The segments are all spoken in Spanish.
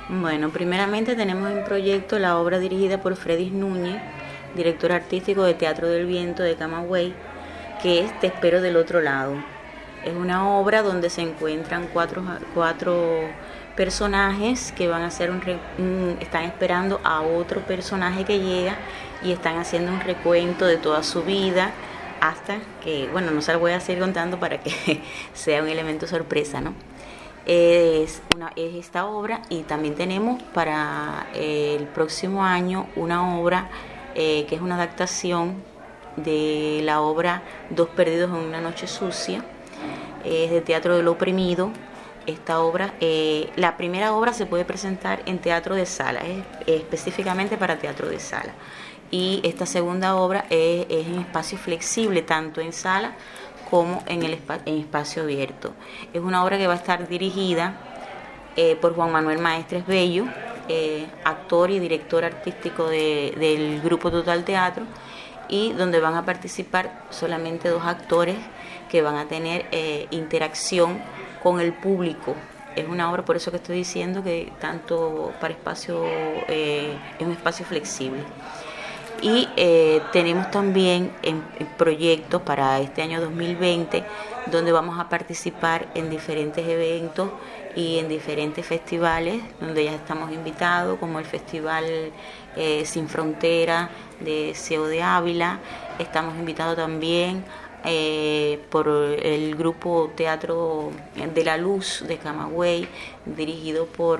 Bueno, primeramente tenemos en proyecto la obra dirigida por Freddy Núñez, director artístico de Teatro del Viento de Camagüey, que es Te espero del otro lado. Es una obra donde se encuentran cuatro personajes que van a hacer están esperando a otro personaje que llega y están haciendo un recuento de toda su vida hasta que, bueno, no se lo voy a seguir contando para que sea un elemento sorpresa, ¿no? Es esta obra, y también tenemos para el próximo año una obra que es una adaptación de la obra Dos perdidos en una noche sucia, es de Teatro del Oprimido. Esta obra, la primera obra se puede presentar en teatro de sala, específicamente para teatro de sala, y esta segunda obra es en espacio flexible, tanto en sala como en espacio abierto. Es una obra que va a estar dirigida por Juan Manuel Maestres Bello, actor y director artístico del Grupo Total Teatro, y donde van a participar solamente 2 actores que van a tener interacción con el público. Es una obra, por eso que estoy diciendo que tanto para espacio es un espacio flexible. Y tenemos también en proyectos para este año 2020, donde vamos a participar en diferentes eventos y en diferentes festivales, donde ya estamos invitados, como el Festival Sin Frontera de CEO de Ávila. Estamos invitados también por el grupo Teatro de la Luz de Camagüey, dirigido por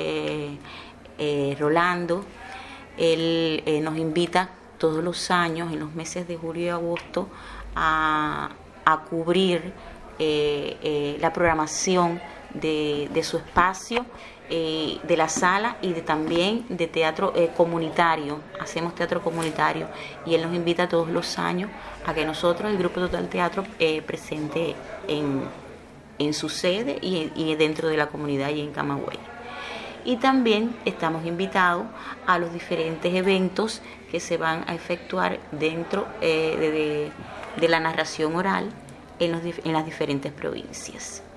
Rolando. Él nos invita todos los años, en los meses de julio y agosto, a cubrir la programación de su espacio, de la sala, y también de teatro comunitario. Hacemos teatro comunitario y él nos invita todos los años a que nosotros, el Grupo Total Teatro, presente en su sede y dentro de la comunidad y en Camagüey. Y también estamos invitados a los diferentes eventos que se van a efectuar dentro de la narración oral en las diferentes provincias.